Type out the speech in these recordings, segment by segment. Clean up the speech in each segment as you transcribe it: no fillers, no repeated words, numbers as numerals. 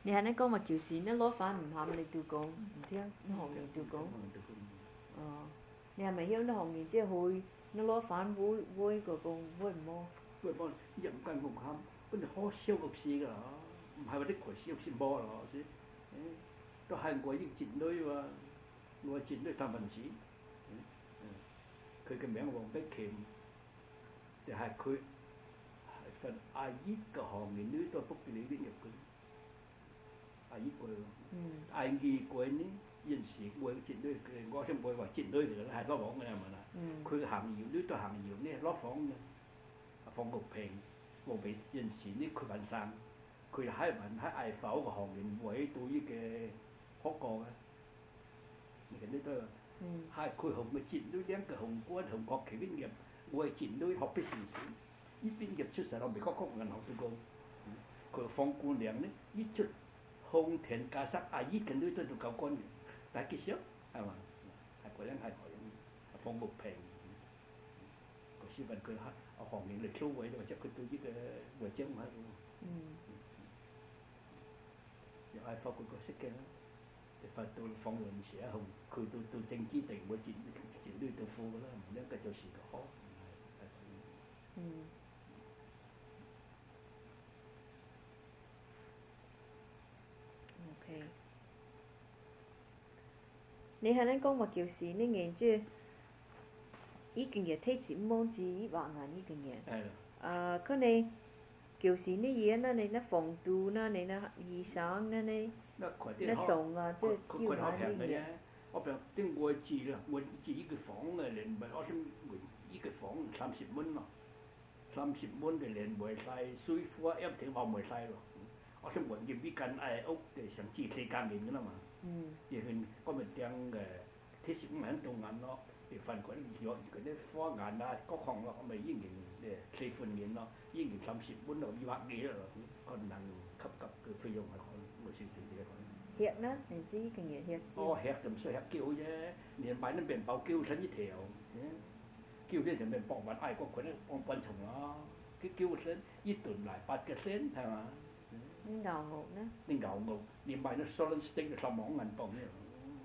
你係你講話就是你攞飯唔喊你做工，唔聽你學人做工。你係咪曉你學完之後去你攞飯會個工會唔好？ 會幫人間冇喊，跟住好少個事㗎，唔係話啲佢少先波咯，先。都韓國已經戰隊喎，我戰隊三文治。佢嘅名黃碧琪，就係佢係份阿姨嘅行業女都福建呢邊入嘅，阿姨過喎，阿姨過呢，現時我戰隊嘅，我先唔會話戰隊嚟嘅，係攞房嘅係咪啦？佢嘅行業女都行業呢攞房嘅，房屋平，我俾現時呢佢揾生，佢喺嗌否嘅行業位對於嘅學過嘅，你睇呢都。係佢紅嘅戰隊兩個紅軍紅國旗邊入，我係戰隊學必時時，呢邊入出世我美國國銀行做工，佢放姑娘呢，呢出紅田家室阿姨嘅女都做教官嘅，但係結少係嘛？係嗰樣係嗰樣，放木平，個小問佢喺行業嚟收位或者佢對呢個為將喺度，又係發覺個識嘅啦。發到放論時啊，佢到政治定會戰隊到副㗎啦，唔應該做事就好。 OK。你係你講話就是你認知呢件嘢睇錢望住呢話眼呢件嘢。 係啦。 佢哋就是呢嘢啦，你那防毒啦，你那醫生啦，你。那送啊，即係要買啲嘢。 我譬如啲外資啦，外資依個房嘅連埋我先換依個房30蚊咯，30蚊嘅連埋曬水火一條話埋曬咯。我先換入呢間屋嘅成至4間面㗎啦嘛。而佢嗰咪掟嘅貼士五蚊到銀咯，而份嗰啲火眼啊各項咯，我咪已經4款面咯，已經30蚊到200幾啦，可能級嘅費用係可能冇少少啲嘅。 Hẹt đó, mình chỉ cần nghe hẹt. Hẹt thì sao hẹt kêu chứ, liền bài nó bền bao kêu thân như theo, kêu lên thì bền bỏ bàn ai có quên ông quan trọng nó, cái kêu lên ít tuần lại 8 cái sen, thấy mà. Nên gạo ngộ nữa. Nên gạo ngộ, liền bài nó solid stick là sao mỏng ngàn bông nữa.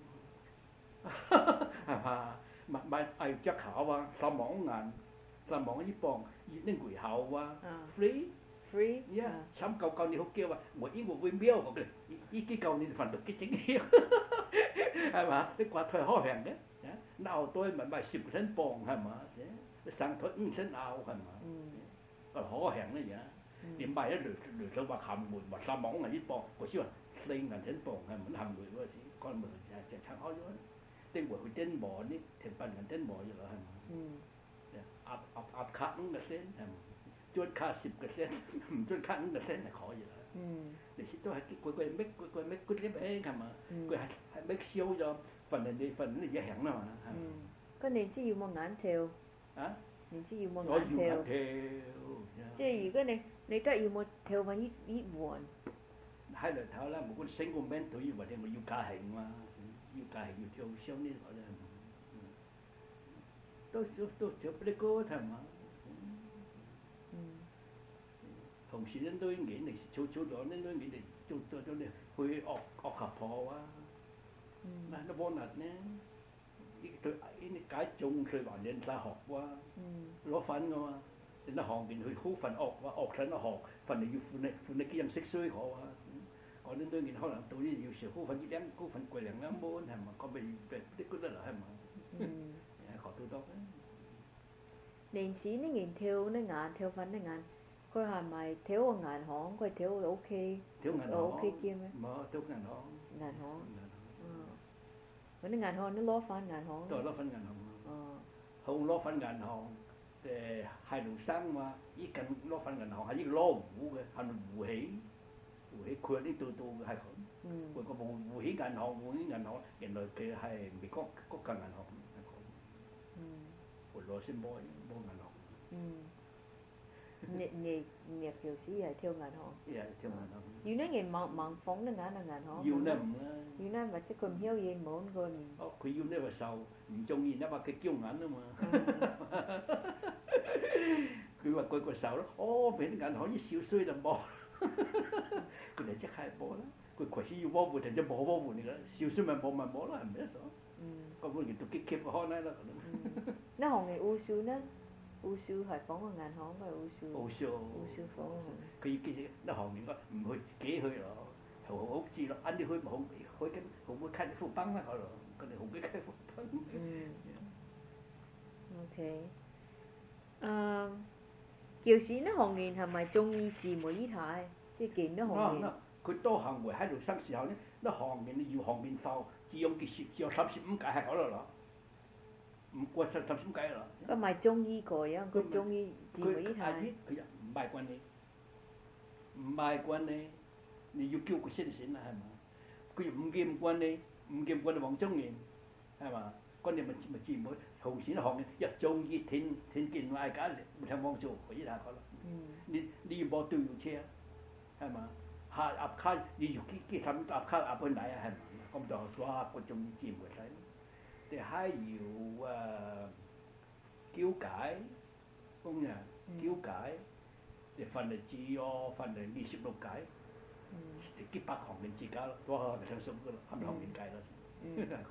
Mà bài ai chắc khảo wa, sao mỏng ít bông, nên quỷ hậu wa, free. Free. Yeah, sắm cầu này không kêu mà, mỗi ý một viên biếu một cái, cái cầu này phản được cái chính hiệu, mà cái quả thời ho hẹn đấy, nào tôi mà bài 10% bông hay mà, sang thôi 5% ao hay mà, còn ho hẹn đấy nhá, điểm bài đó được rồi mà hầm một sao mỏng là ít bông, có chứ, lên là 10% bông hay mình hầm người quá gì, con mình sẽ chẳng ho nữa, tên của cái tên bò này, thêm phần là tên bò vậy là hay mà, áp khát nó là tên hay mà. จนค่า10%จนค่า1%ขออยู่แล้วเดี๋ยวชิตัวให้กวยไม่กุดเล็บเองครับมากวยให้ไม่เชี่ยวยอมphần này dễ hẹn nào mà có nên chỉ yêu một ngàn theo nên chỉ yêu một ngàn theo chứ gì cái này có yêu một theo mà ít buồn hai lần tháo là một con sinh của bên tôi mà đem mà yêu ca hình mà yêu ca hình yêu theo siêu nên gọi là tôi theo cái cô thầm mà同時咧都nghĩ嚟做咗咧都nghĩ嚟做咗咧去學合破啊，嗱幫人咧，呢解中佢還人大學哇，攞分噶嘛，人哋行邊去好份學份學份嚟要款你幾人識衰可啊，講呢都見可能到啲要時好份啲高份貴人啱冇係嘛，講咪啲嗰啲啦係嘛，學到多咧。 年時呢年跳呢眼跳粉呢眼。佢係咪跳個銀行？佢跳 OK， 跳銀行 OK 兼咩？ 冇跳銀行。 銀行。嗰啲銀行都攞翻銀行。 都係攞翻銀行。không攞翻銀行，係路生嘛，依近攞翻銀行係依個攞戶嘅，係咪戶起佢呢度嘅係佢。佢個戶起銀行，原來佢係美國家銀行係佢。佢攞先摸銀行。 nghiệp kiểu sĩ係跳銀行。 Dạ,跳銀行。 要呢嘢盲phóng nó ngã là銀行。 要呢唔啦。 要呢咪即係佢唔曉嘢冇佢。 佢要呢個受唔中意呢話佢嬌眼啊嘛。佢話佢個受咯，俾啲銀行一少衰就冇，佢哋即係冇啦。 佢開始要保護定咗冇保護你啦，少少咪冇啦，係咪啊？個本嚟都幾 keep 開咧啦。 那行嘅烏蘇呢？烏蘇係放個銀行嘅烏蘇。 烏蘇放。 佢要記住，那行應該唔去自己去咯，好知咯，啱啲去冇去緊，好會開副幫啦，佢咯，佢哋好會開副幫。 OK。叫時呢行業係咪中意自媒體？即係見到行業。 佢多行為喺度生時候咧，那行業要行面浮，只用只有35屆係嗰度咯，唔過35屆咯。 佢咪中意個樣，佢中意自媒體。 佢又唔賣慣你，唔賣慣你，你要叫佢先啦，係嘛？佢又唔見慣你，唔見慣你黃中年，係嘛？嗰啲咪自媒紅線行業，一中意聽見外家唔想望做，可以睇個咯。你要冇對要車，係嘛？下壓卡你要幾ทำ壓卡壓去ไหน係嘛？咁就哇嗰種自媒體，但係要叫解，工人叫解，你份嚟只有份嚟26屆，幾百行業之家咯，哇就上數噶啦，係咪行業界啦？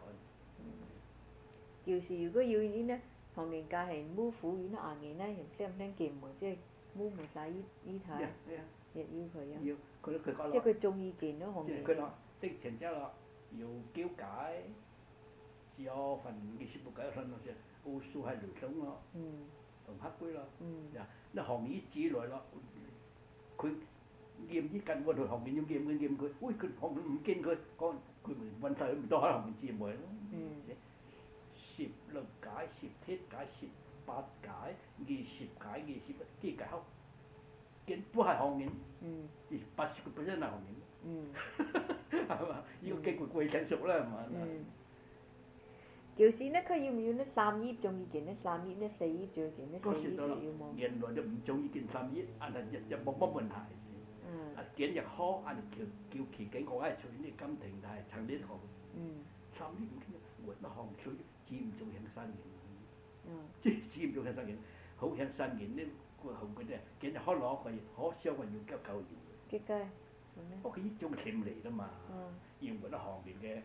叫時如果要呢行業界係冇苦與硬嘅呢，聽唔聽見喎？即係冇唔使呢睇，亦要佢啊。 要佢講即係佢中意見咯，行業。 佢話的前者咯，要叫解，只有份26屆份嗰時，烏蘇係流通咯，同黑龜咯，嗱行業之類咯，佢驗啲近喎，同行業要驗佢，喂佢行業唔見佢，講佢咪問題唔多喺行業之內咯。16屆、17屆、18屆、20屆、幾屆後，見都係行業，80%係行業，係嘛？要經過貴成熟啦，係嘛？ 叫時呢，佢要唔要呢3頁中意見呢3頁呢4頁最見呢4頁要冇？ 原來都唔中意見3頁，但係又冇乜問題先。見又好，但係叫其幾個係隨呢金庭，但係層呢行。3頁唔見，我那行隨佔唔中向山形，即係佔唔中向山形，好向山形呢個後嗰啲，見就可攞佢，可燒佢要夠要。 幾雞？ 不過佢呢種甜嚟㗎嘛，要我那行業嘅。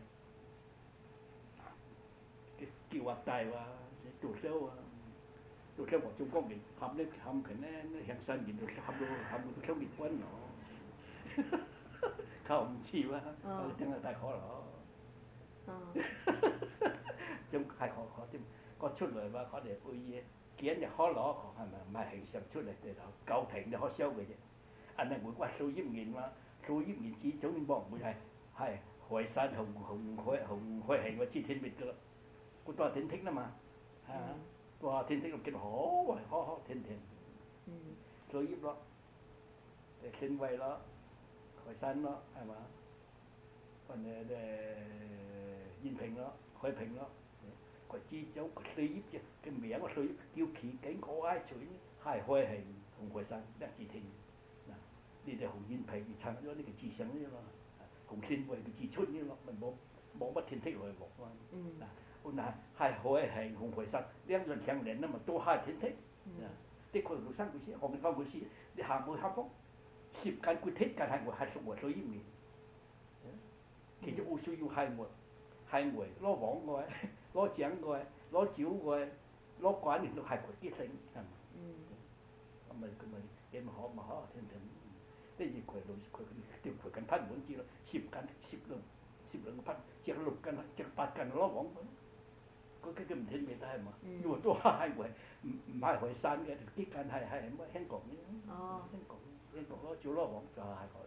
叫話大話，做銷啊，做銷和做工業，冚佢呢向山形度冚到溝滅軍咯，靠唔似喎，真係大可咯。咁係可啲個出嚟話，佢哋會嘢見就可攞，係咪？唔係係上出嚟地頭夠平就可燒嘅啫。anh係會話數億元嘛，數億元只總唔會係海山紅海係我知天滅㗎啦，個多天剔啦嘛，多天剔就見好天，數億咯，天位咯，海山咯，係嘛？còn nhìn平đó, khơi平đó, có chi cháu có suy giúp chứ, cái miệng có suy giúp, kêu khí cánh có ai chửi, hai khơi hình, hùng khơi sang, đã chỉ thình, đi để hùng nhìn平, chẳng có cái chi sáng như là, hùng thiên vậy cái chi chút như là, mình bỏ mất thiên thích rồi bỏ qua, ôn là hai khơi hình, hùng khơi sang, đem dần chẳng đến nó mà tô hai thiên thích, cái khơi của sang của sĩ, hùng phong của sĩ, để hàng mười ham phong, 10間佢剔間係我係屬我所以面，其實我需要係我攞網嘅，攞獎嘅，攞獎嘅，攞冠你都係佢啲性係嘛？咁咪你咪學聽，即係佢調佢緊批滿知咯，10兩批，只6間，只8間攞網佢唔聽咩得係嘛？如果都係我唔係去山嘅，啲間係乜香港嘅，香港攞照攞網就係佢。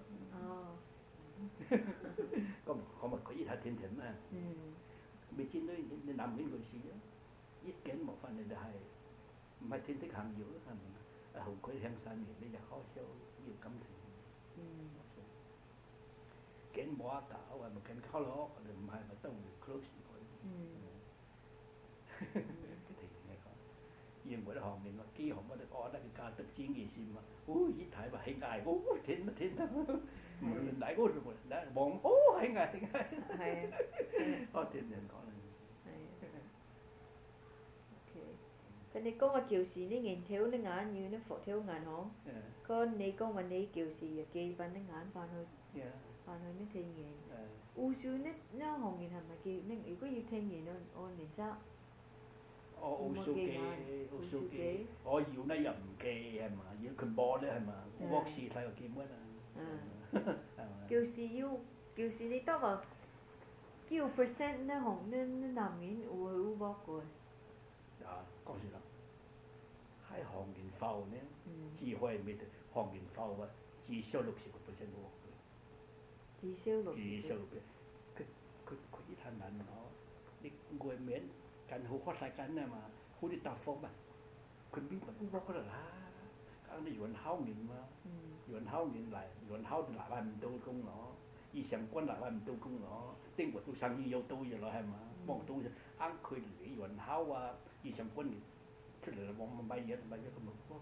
咁咪佢依睇天咩？未見到你南邊佢事啊！一景冇份你就係唔係天的行業咯？係咪？後佢向山嘅，你就開銷要感情。景冇得搞啊！咪景溝攞，我哋唔係咪都會 close 佢。認為啲行業啊，幾行我哋覺得佢價值錢嘅事嘛，依睇話起嗌，天唔大嗰度望，起嗌，係啊，我聽人講啦。 佢你講話叫時啲銀條啲眼要啲佛條銀行，個你講話你叫時又寄份啲眼翻去， 反正你聽嘢，有時你行業係咪叫你如果要聽嘢，我連揸。 我數記，我要呢又唔記係嘛，要佢播咧係嘛，我試睇個見乜啊， 就是你得話9% 呢行呢男人會好搏過。 啊，講實啦，喺行業後呢，只可以咩的行業後啊，至少60%我。 至少60%。 佢一談難咯，你外面กันหูข้อใส่กันเนี่ยมาหูที่ตาฟอกมันคนมีคนบอกก็ละก็ได้หยวนเฮาหนินมาหยวนเฮาหนินหลายหยวนเฮาจะหลายวันตัวกงเนาะอีเสียงก้นหลายวันตัวกงเนาะติ้งกว่าตัวสังยี่ยตัวอยู่แล้วใช่ไหมมองตัวอังเคยหรือหยวนเฮาว่าอีเสียงก้นนี่ที่เหลือมองมันใบเยอะก็มันบอก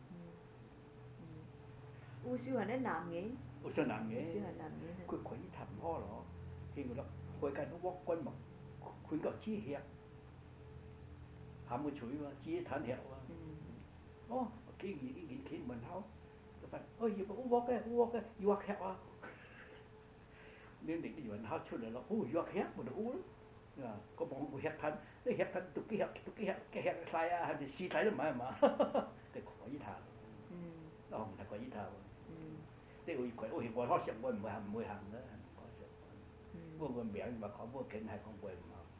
烏書係啲男嘅， 烏書男嘅，佢可以談開咯，聽佢咯，佢間屋軍嘛，佢個知曉，喊佢吹嘛，知彈曉啊，哦，幾件企門口，就問，哦，要屋嘅，要客啊，你哋啲門口出嚟咯，哦，要客咪就烏咯，啊，個網會客彈，你客彈獨幾客曬啊，係咪試睇都唔係嘛，佢可以彈，哦，唔係可以彈。即係我外口上我唔會行啦，我個名嘛講我梗係講貴唔行。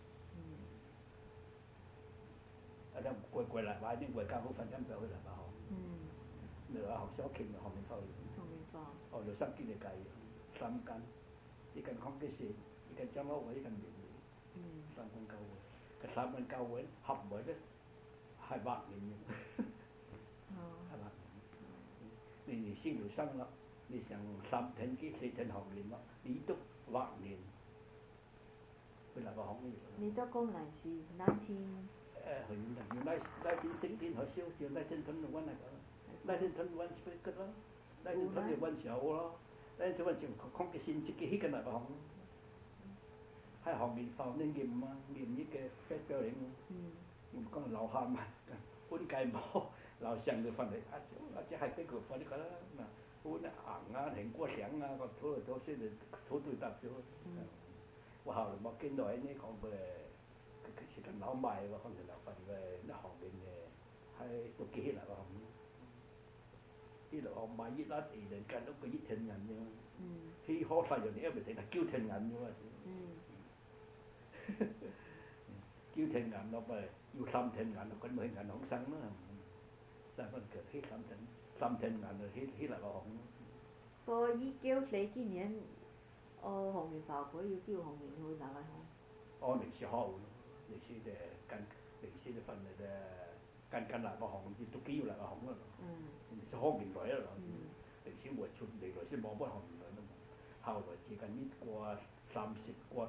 啊，啲貴嚟買啲貴價好份金就去嚟買行。你話學小傾學面包。哦，就3間嚟計，3間，一間康基線，一間張屋位，一間棉3間夠位，個3間夠位合位咧係8年嘅，係8年。你先要生啦。你想3天幾4天學年咯，你都8年，佢嚟個行業。 你都講嚟是19。 佢1916學少，就1921嚟個，1921 speak 嘅咯，1921時候咯，1921時候講嘅先自己起緊嚟個行，喺行面放啲鹽啊，鹽呢嘅 fat building，唔講樓下嘛，搬計冇，樓上就翻嚟，即係俾佢放啲個啦，嗱。我那硬啊，蘋果響啊，個土嚟土先嚟土對搭咗。我後來冇見到呢講佢是間樓賣喎，可能樓份嘅一行邊嘅係都幾嚟個行。呢度行賣一粒地嚟間屋個一千銀啫嘛。佢可曬人哋一咪定係9千銀啫嘛。9千銀落咪要3千銀，咁咪銀行生啦。三分腳起3千銀就起嚟個行。 個19幾年，行業爆佢要叫行業去哪嚟行？ 歷史學咯，歷史就跟歷史就分嚟跟哪個行業都幾要哪個行咯。歷史學年代啊，歷史沒出嚟來先冇乜行年代啦嘛。後來至近呢過30過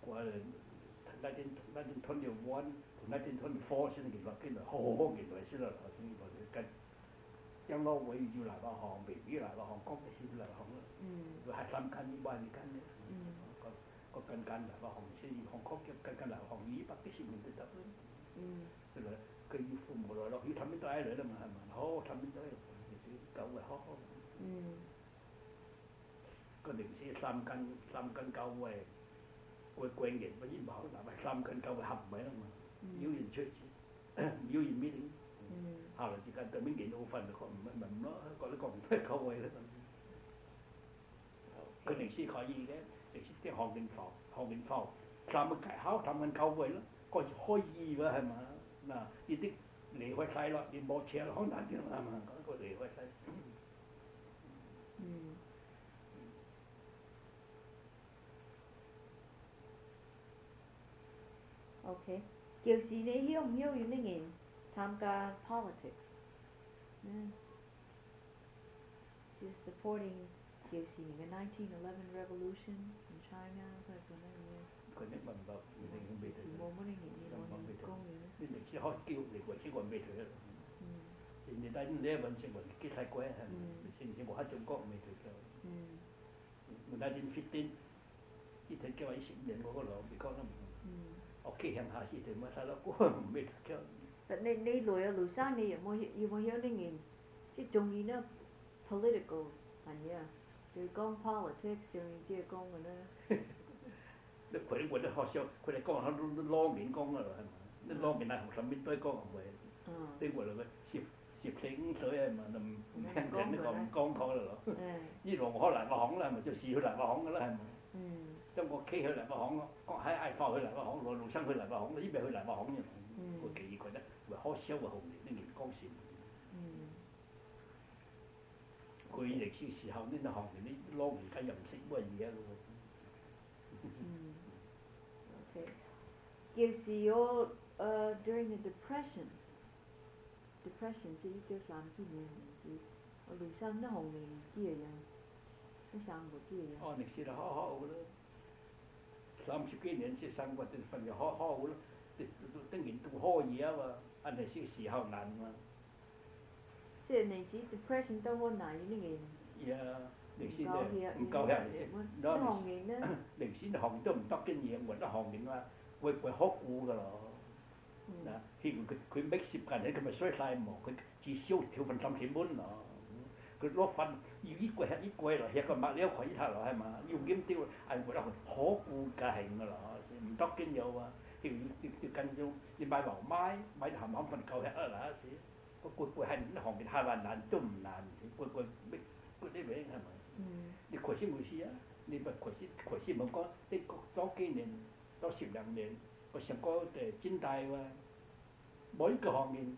1921同1924先至話跟來好年代先啦，先來跟。將攞位要嚟個行，未必嚟個行，講嘅先嚟個行咯。佢係3間呢班呢間咧，個間嚟個行先行講嘅間嚟個行200幾10年都得咯。佢要父母來咯，要ทำ啲嚟啦嘛係咪？好ทำ啲嚟，歷史舊嘅好。個歷史3間舊嘅，貴年不依冇，嗱咪3間舊嘅合埋啦嘛，妖人出妖人 meeting。後來時間對面見到份就講唔明咯，覺得講唔得夠位啦。佢歷史可以嘅，歷史啲行業房3個計考3間夠位咯，個可以㗎係嘛？嗱，呢啲離開曬咯，你冇車好難啲係嘛？嗰個離開曬。 OK， 就是你曉唔曉用呢件？參加 politics，just supporting 就是嘅1911 revolution in China 嗰種乜嘢。 佢哋問到，你哋未退。 冇乜嘢嘢，我哋講嘢。 你歷史學叫你過先我未退啊。現在但你問先我幾太貴係咪？先我喺中國未退休。1915呢退休20年我個老別講啦。我企向下時退乜睇咯，我未退休。 但你來路生你有冇曉呢件？即係仲要呢 political 係啊， Rồi con politics rồi chia con mà nó. 佢哋學校，佢哋講下都攞面講噶啦，係嘛？你攞面係學上邊堆講唔會，啲話嚟個攝水係嘛？就唔聽聽呢個唔講講啦咯。呢度我嚟個行啦，係咪就試去嚟個行噶啦，係咪？將個 K 去嚟個行咯，喺嗌發去嚟個行，路生去嚟個行，呢邊去嚟個行嘅，我記憶覺得會好少嘅紅年啲年光線。佢歷史時候呢啲行年啲攞而家又唔識乜嘢咯。 Okay. Gives you during the depression chứ kêu làm gì nhiều chứ lùi sang nó hồng mình kia vậy nó sang một kia vậy. Lịch sử là họ đó 30幾年先生活，份又好咯，當然都可以啊嘛，但係些時候難嘛。 即係歷史 depression 都好難呢件。 歷史咧唔夠人歷史，歷史學都唔得經驗，或者學年話會好古噶咯。嗱，佢 mix 緊咧，佢咪衰晒冇，佢至少條份30蚊咯。佢攞份要一季咯，一個物料佢一頭咯係嘛，要檢雕係覺得好古㗎㗎咯，唔得經驗啊，要跟住要買牛買鹹份夠吃啊嗱時，個係啲行業太難都唔難時，個啲名係咪？你開始冇事啊，你咪開始冇講，你多幾年多10兩年，我成個真大喎，每一個行業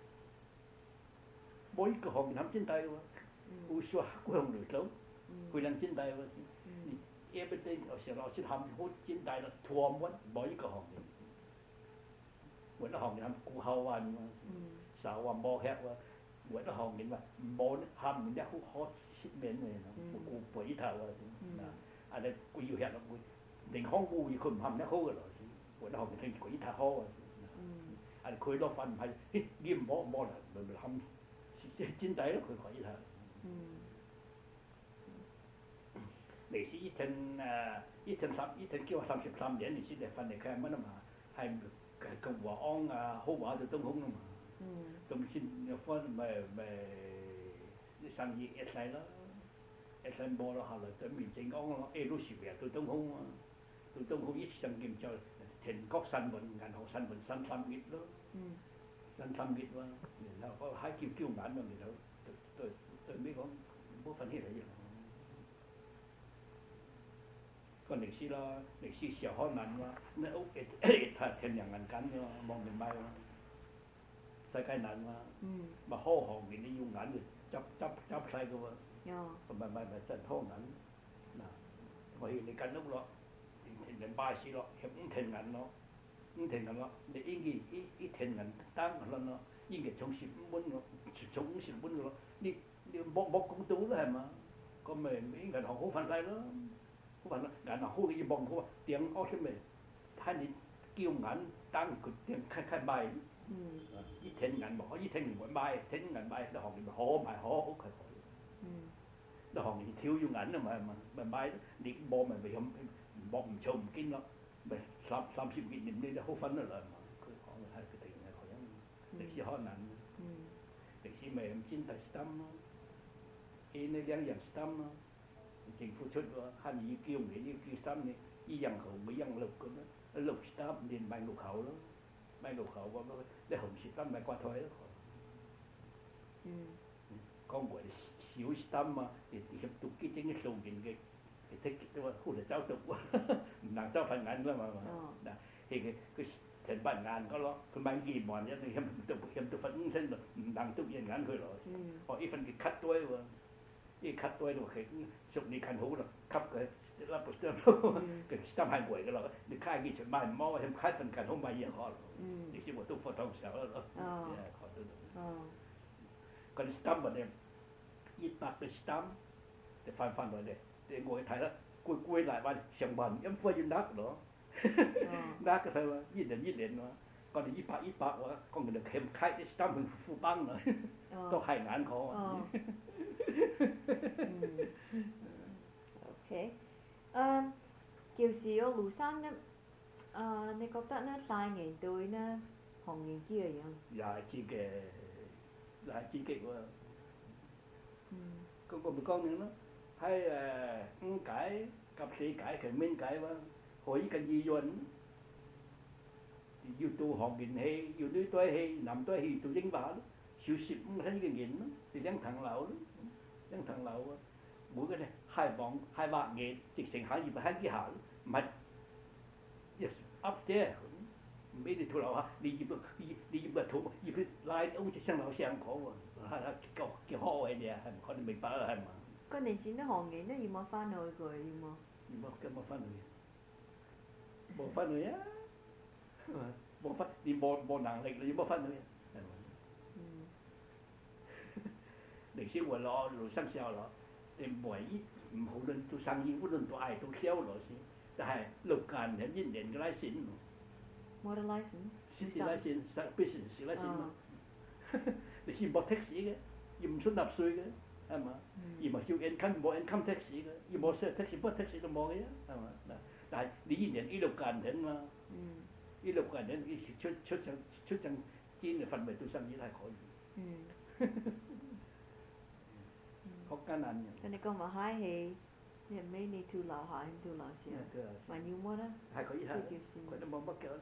冚真大喎。usaha aku yang dulu tahu, aku yang cintai pasti. Ia betul, kalau si ham aku cintai lah, tuam pun banyak ke hong. Buat hong ham kuhawan, sawan bohek lah, buat hong ni lah, bon ham ni aku hot shipment ni, aku pergi tahu lah. Nah, ada akuอยู่เห็นaku, dengan hong akuอยู่คนham ni aku lah, buat hong ni aku pergi tahu lah. Adaคุยรอบฟันไปยิ้มบ่lah, ham cintai lah aku pergi tahu. Lịch sử ít kêu 33 年歷史嚟分嚟看乜啊嘛，係共和安啊，好話就東空啊嘛，咁先分咪啲生意一世咯，一世冇咯，後來就民政安咯，都時日到東空啊，到東空一上劍就田國新聞、銀行新聞新3月咯，新3月喎，然後個喺叫眼嘛，然後對咩講冇分起嚟嘅。個歷史咯，歷史時候可能喎，你屋係田人緊㗎嘛，望明白喎，世界難嘛，咪好行業你要眼就執曬㗎喎，咪真好眼，嗱，我要你緊屋咯，田人拜師咯，唔田人咯，你應該田人單咯，應該從15蚊咯，從50蚊咯，你冇公道啦係嘛，咁咪銀行好分曬咯。話啦，銀行好嘅要望好啊，點攞出嚟？睇你叫銀單佢點開賣，一天銀冇，一天唔會賣，天銀賣，啲行業咪好賣好佢好，啲行業跳要銀啊嘛，咪賣，你冇咪冇唔做唔見咯，咪30幾年你就好分得啦嘛，佢講係佢定係佢歷史可能，歷史咪唔知係 stem 咯，呢兩樣 stem 咯。政府出喎，係要叫你要叫心你，依樣號咪樣錄咁咯，錄 stamp 連買錄口咯，買錄口咁咯，你紅 stamp 咪掛台咯。講過小 stamp 啊，你入讀機整啲數件嘅剔都話好嚟走讀喎，唔能走份眼㗎嘛。嗱，佢成班眼嗰咯，佢買幾萬一你入讀份5升咯，唔能讀人眼佢咯，哦依份嘅 cut 多喎。啲 cut 多喺度，佢熟你近好咯，吸佢粒布箱，佢心係攰噶咯。你開幾場賣唔冇，佢開份近好買嘢開。你先我都放當時候咯，學到。個 stamp 咧，100個 stamp，就翻落嚟，你我睇啦，攰嚟話成萬咁快要拿咯，拿個佢話一年喎，個你100喎，個人哋開啲 stamp 去副幫啦，都係眼可。 OK，叫時我盧生咧，你覺得咧大年對咧行年幾樣？ 又係知嘅，又係知嘅喎。嗰個咪講你咯，係 hay là 5 cái cặp 4 cái cái mình cái mà hỏi cái gì rồi yêu tu học nghìn hay yêu đứa tuổi hay nằm tuổi hay tu dính vào siêu xịt thấy cái nghìn thì đang thằng lão mỗi cái này hai bạn nghệ trực sinh hai gì mà hai cái hảo mà yes upstairs mấy đi thu lão ha đi gì mà thu gì mà lại ông chỉ sang lão sang khó mà là cái họ ấy nè hay mà mình bảo hay mà 個年前啲行業都要冇翻去佢要冇。 冇翻去，冇翻去啊！冇翻，你冇能力，你冇翻去，係咪？歷史活落，路生笑落，你唯一唔好論做生意，無論做愛做笑落先，但係六間係一年嘅拉線冇得 license。 是拉線，business 拉線嘛。你先冇 tax 嘅，要唔信納稅嘅。係嘛？而冇少 income 冇 income tax 嘅，而冇 sales tax 冇 tax 都冇嘅，係嘛？嗱，但係你一年呢六間人嘛，呢六間人出陣錢嘅份咪做生意係可以。好艱難嘅。 咁你講話嗨氣，你咩你吐流下，吐流先，還要麼咧？ 係可以係，佢都冇乜嘅。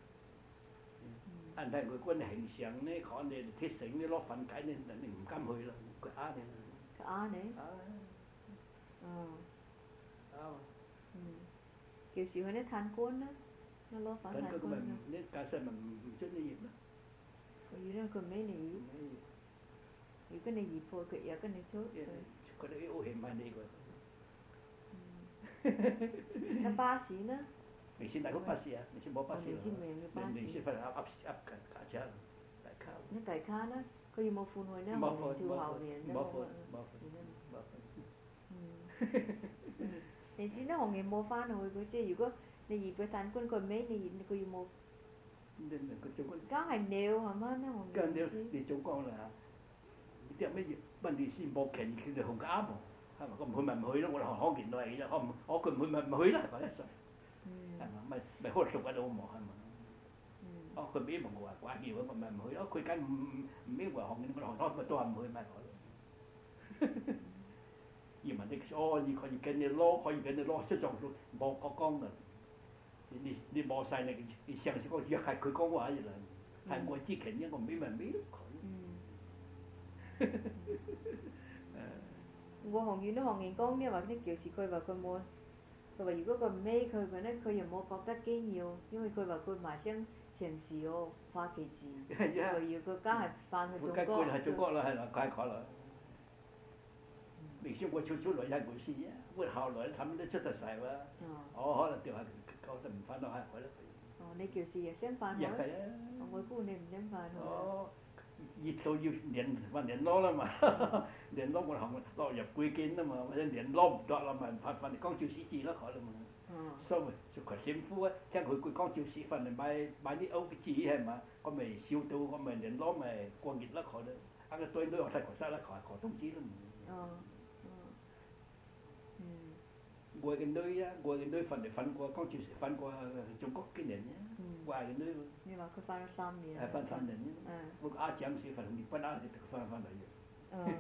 但係佢嗰啲形象咧，可能你鐵繩你攞份計你唔敢去啦，佢呃你。 啊你？kiểu gì hồi nãy than cuốn đó, nó lo phản than cuốn đó. Nếu cả sân mà mình chút đi đó. Còn gì đó còn mấy này, cái này gì phôi cái này chốt. Cái này ô hiểm này rồi. Nó ba xí nữa. Mình xin đại khúc ba xí à, mình xin bỏ ba xí. Mình xin phải ấp cả chả đại khá. Nó đại khá đó, có gì mà phun hồi nữa mà thiêu hào liền đó. Bỏ thì chỉ nó hồng ngày mua pha rồi cứ chứ, có này gì bữa than quân còn mấy này gì có gì mua cá hành nêu hả má nó hồng cá nêu thì chúng con là tiệm mấy gì bên đi xin bộ kèn khi được hồng cá mà hay mà có mười mà mười nó còn họ kiện này là không họ cần mười mà mười là phải sao mà mày hốt sụp ở đâu mà hay mà họ cần biết mà ngồi quá nhiều mà mười đó khơi cái mấy quả hồng nó nói mà toàn mười mà而問你哦，你可以跟你攞出狀數，冇個講嘅，你冇晒你上次講約係佢講話啫啦，係我之前一個美文美佢。 我行業都行業講呢話啲叫是佢話佢冇，佢話如果佢尾佢咧佢又冇覺得驚要，因為佢話佢賣相城市哦花旗字，佢要佢家係翻去中國。 係中國啦，係啦，解確啦。未先我出來一回事啊，我後來他們都出得曬喎。我可能掉下覺得唔翻到係佢啦。 哦，你叫事又想翻去？係啊。我估你唔想翻去。哦， 熱到要連攞啦嘛，連攞我後面落入貴見啊嘛，或者連攞唔落啦嘛，翻嚟講照史字啦佢啦嘛。所以就佢辛苦啊，聽佢講照史翻嚟買啲歐嘅字係嘛，我咪笑到我咪連攞咪過熱啦佢啦，啊個對都有睇過曬啦，佢通知啦。過cái nơi phần để phần qua con chịu sẽ phần qua Trung Quốc cái nền nhé, qua cái nơi. Nhưng mà cái phần nó xăm gì? Phần nền nhé. Một Á Giang sẽ phần đi phần Á thì phần đấy.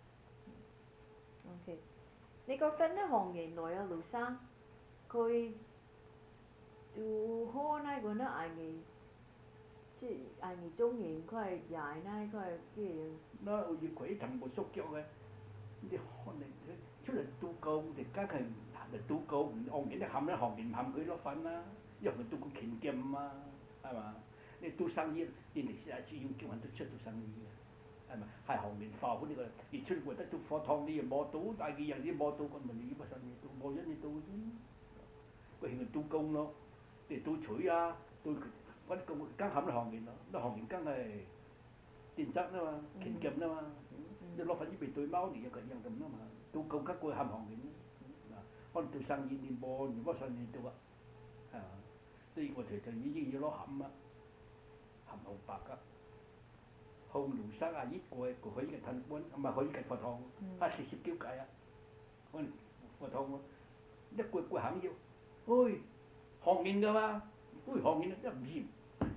OK， 你覺得呢行業內啊，盧生佢做開呢個呢係嘅，即係係嘅中型，佢係dài呢，佢係啲嘢。 nó như quỷ thằng một số kiểu cái, đi họ này chứ là tu công thì các thằng là tu công, ông nghĩ là nó học điện hầm cái nó phân á, giờ mình tu công khiển kiếm mà, hay mà, nên tu sang nhiên, thì mình sẽ sử dụng kiểu hành thức tu sang nhiên, hay mà, hay học điện phò của cái, thì chuyên của ta tu phò thong đi bỏ tú, tại vì dạng đi bỏ tú còn mình đi bỏ sang đi tu, bỏ dẫn đi tu chứ, cái hình tu công nó, thì tu chửi à, tu phân công các hầm nó học điện nó học điện các này tin chắc nó mà, khiển kiếm nó mà. Nhưng nó phải bị tuổi máu thì cái dạng đó mà tu công các cô hàm hòn gì nữa, con tu sang gì đi bò những bó sang gì tu á, thì có thể thành những gì nó hầm hồng bạc á, hồng đủ sáng ít của hơi cái thành quân mà hơi cái phật thong, hay xịt kiểu cái á, con phật thong đất của hàm nhiều, ôi hòn nghìn cơ mà, ôi hòn nghìn nó làm gì,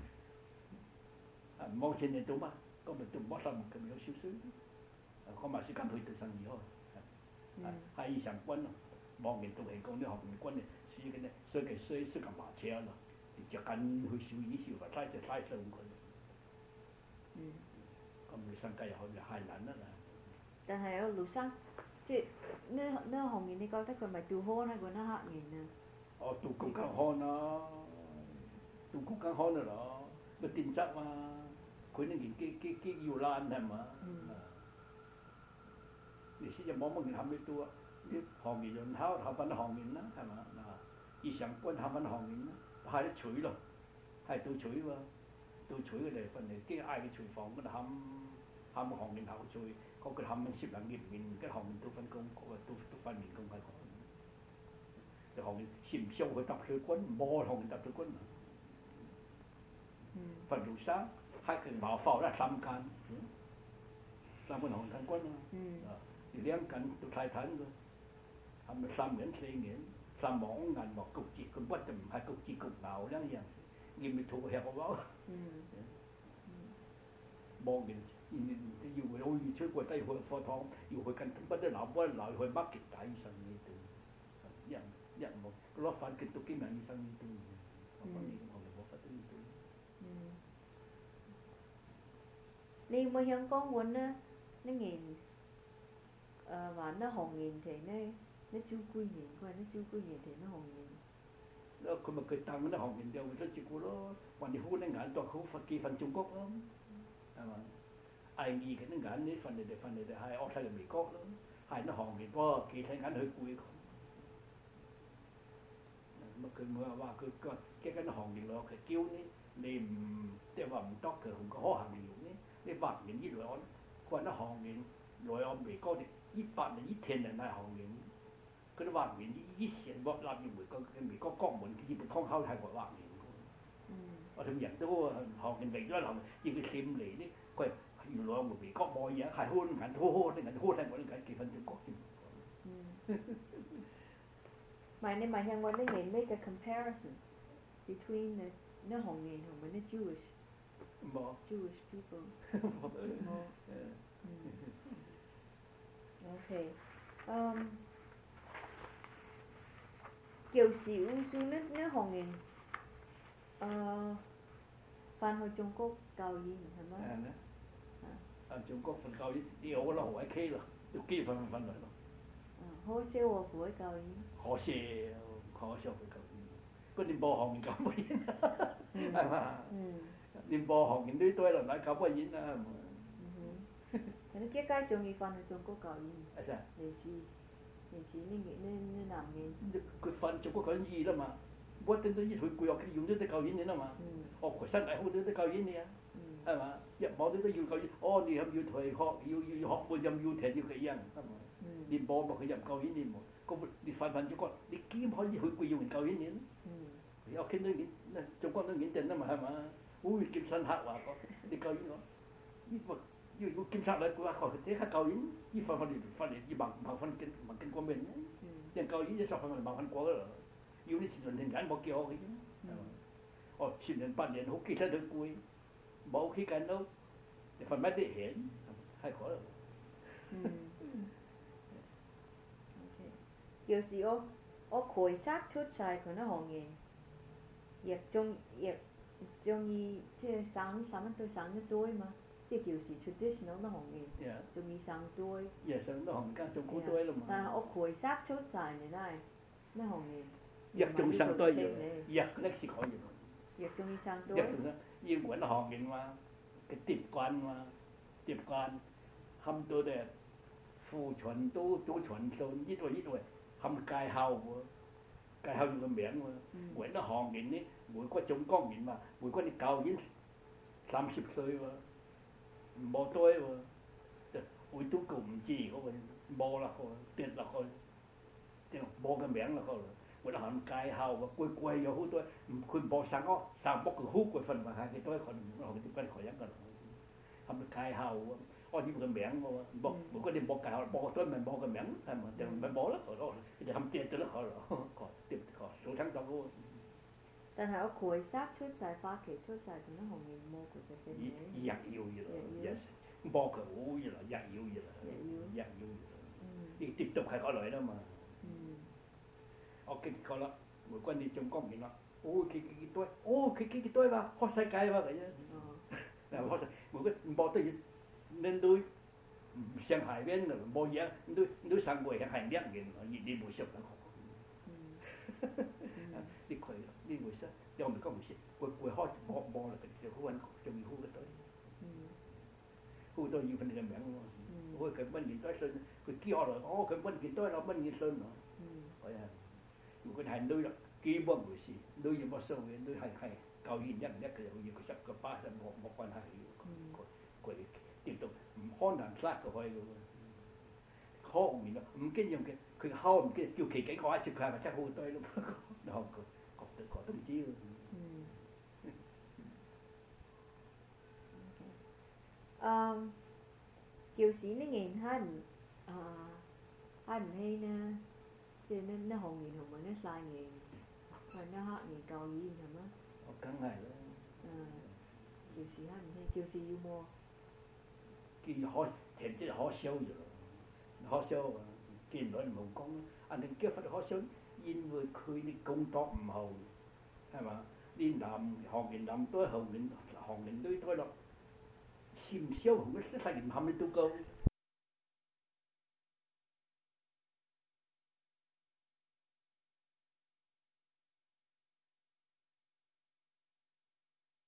mong xin này tu mà, có mình tu bó sang một cái miếng xíu xíu. Không mà sẽ cảm thấy tự sang nhiều hơn. 係以上軍咯，望見到係講啲學員軍咧，所以嘅咧，所以咁麻車咯，就緊去小醫小話，就上佢。咁你生計又好就係難啦。 但係有盧生，即係呢行業，你覺得佢咪做好呢個呢黑面啊？ 哦，做工更好啦，做工更好啦，個電質嘛，佢呢件要爛係嘛？你先就冇乜嘢ทำไม่ตัวนี่ห้องนี้ยนเท้าทำเป็นห้องนี้นะ係嘛？以上軍ทำเป็นห้องนี้นะ，係啲錘咯，係到錘喎，到錘嘅嚟份嚟，跟住嗌佢廚房嗰度冚個行面後錘，嗰個冚攝冷熱面，跟行面都分工，嗰個都分面工係講。就行面攝唔燒佢揼水軍，冇行面揼水軍。份做生係佢茅房啦，3間，3間行間軍啊。2間到太坦㗎，係咪3年4年，3網銀幕焗節，佢不就唔係焗節焗鬧啦樣，要咪吐血喎。望見要佢好易出過低去課堂，要佢跟不得鬧去乜極大醫生呢度，一冇攞飯見到幾名醫生呢度，我講呢我哋冇法呢度。 你有冇香港揾呢？呢年話呢行業thì nó chưa quy định coi nó chưa quy định thì nó hành nghiệp. Đó佢咪佢當嗰啲行業就會得照顧咯，還你好啲眼當好發幾份中國咯，係嘛？ai nghi cái nó ngắn đấy phần này để hai offside Mỹ Quốc đó, hai nó hòn thì có kỳ thấy ngắn hơi cuối không, mà cứ mưa vào cứ cái nó hòn thì nó phải kêu đấy, nên để vào một tóc không có khó hàng nhiều đấy, để vặt những cái loại còn nó hòn thì loại ông Mỹ Quốc thì ít bạn là ít tiền là này hòn thì cái nó vặt những ít tiền bọt làm như Mỹ Quốc có một cái gì cũng không hao thay của vặt những ở trong nhận đó hòn thì vậy đó là những cái thêm lệ đấy coi原來我美國冇嘢，係好眼好睇我啲眼幾分鐘國添。 Mà nên mà hiện nay nó make a comparison between the Hong Kong và the Jewish people. Okay. Kiểu xíu xuống nó Hong Kong Phan hồi Trung Quốc cao gì hả má? Trung Quốc phần cao nhiều là hỏi kê là được kê phần lại rồi. Hồ sale và phối cao gì? Hồ sale phải cao gì? Có niệm bò hồng cao bao nhiêu?係嘛? Niệm bò hồng những đứa tôi là nói cao bao nhiêu à? Cái nó kia cái trong Phan hồi Trung Quốc cao gì? Sao? Nên chỉ nên làm gì? Cái phần Trung Quốc có gì đó mà? Bố tên tôi thôi quy học cái dùng tới cao gì nữa mà? Khỏi sân lại không tới cao gì nữa. 係嘛？入網都要夠哦，你係要退學，要學半任要停要幾樣，係嘛？練波咪佢入夠年冇，個你份中國，你兼可以去貴用夠年，有傾到年，中國都年定啦嘛係嘛？會兼新客話個，你夠年我，呢個要兼殺嚟，佢話佢即刻夠年，呢份嚟要萬份經過命，人夠年一十份萬份過㗎啦，要啲前輪停緊冇叫我嘅啫，係嘛？哦，前輪8年好記得佢攰。冇khi cảnh đâu, phần mắt để hiển hay khó rồi. Kiểu gì ở khối xác chút xài của nó hồng nhiên, việc trong như thế sáng tôi sáng tối mà, thì kiểu gì traditional nó hồng nhiên, trong như sáng tối. Dạ sáng nó hồng càng trong cuối tối luôn mà. Ta ở khối xác chút xài này này, nó hồng nhiên. Việc trong sáng tối rồi, việc nó chỉ có gì rồi. Việc trong như sáng tối. Như của nó hòn nhiên mà cái tiếp quan hâm tôi để phù chuẩn tu chuẩn sơn ít rồi hâm cài hào những cái miệng mà của nó hòn nhiên ấy mỗi có trống con nhiên mà mỗi có đi cao những 30 歲喎冇多喎會都夠唔知嗰個冇啦個跌落去跌冇個名啦個我哋行街後個貴有好多佢冇生屋生屋佢好貴份mà hai cái tối còn họ cái phần khỏi giấc rồi không được cài hào có những cái miệng mà một cái điểm bỏ cào bỏ tối mình bỏ cái miệng hay mà để mình bỏ lắm rồi thì không tiền cho nó khỏi rồi khỏi tiền khỏi số tháng trong luôn. 但係我攰塞出晒花旗出晒同啲紅葉魔佢嘅嘅日要啦，yes 魔佢好熱啦，日要熱啦，日要熱啦。 thì tiếp tục hay có lợi đó mà. Ừ. Ok có lắm, mỗi quan đi trong con mình nó, ôi cái tôi vào, họ sai cái vào vậy nhá. Là họ mỗi cái bỏ tới nên tôi sang hải bên là bỏ giá, tôi sang quầy hải biết gì đi buổi sớm nó khó. Đi khỏi đi buổi sớm, do mình có buổi sớm, quầy họ bỏ là cái khu ăn trong khu cái tới. Khu tôi như phần làm bạn luôn. Ôi cái bên nhìn tới sơn, cái kia rồi, cái bên nhìn tới là bên nhìn sơn nữa. Phải à, một cái hành đôi là kia bom buổi sáng, đôi như bao sâu vậy, đôi hay cao nhìn nhắc cái gì cái sắp cái ba sắp một quan hay, quầy tiếp tục khó nản sát cái hoài luôn. Khó mình nó, cái gì cái khó cái kiểu cái khó chịu khai mà chắc hôn tôi luôn, đó có tâm trí luôn. Kiều sĩ nó nhìn hành hay cho nên nó hồn nhìn hồn mà nó sai nhìn và nó họ nhìn cầu gì hả má Căng ngày đó kiều sĩ hành hay kiều sĩ yêu mua cái họ thèm chứ họ sâu rồi họ sâu kiếm nói một con anh đừng kêu phải họ sâu in vừa khơi đi công tác màu hay mà đi làm họ nghìn năm tới họ nghìn đôi tôi đó sim sâu không biết sai điểm 20 tu câu